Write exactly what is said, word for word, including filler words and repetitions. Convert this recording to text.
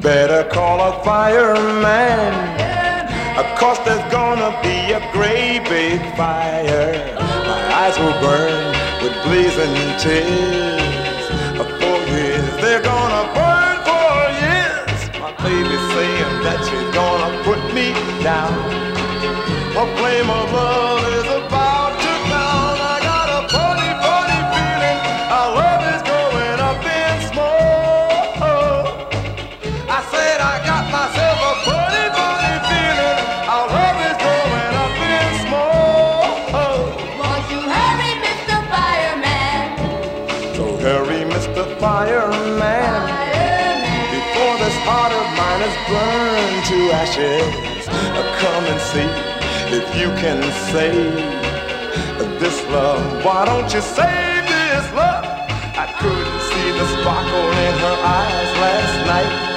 Better call a fireman, of course there's gonna be a great big fire. My eyes will burn with blazing tears. For years, they're gonna burn for years. My baby's saying that she's gonna put me down. A flame of love is about to down. I got a funny, funny feeling our love is going up in smoke. I said I got myself a funny, funny feeling our love is going up in smoke. Won't you hurry, Mister Fireman? So hurry, Mister Fireman, Fireman. before this heart of mine is burned to ashes. Come and see if you can save this love. Why don't you save this love? I couldn't see the sparkle in her eyes last night.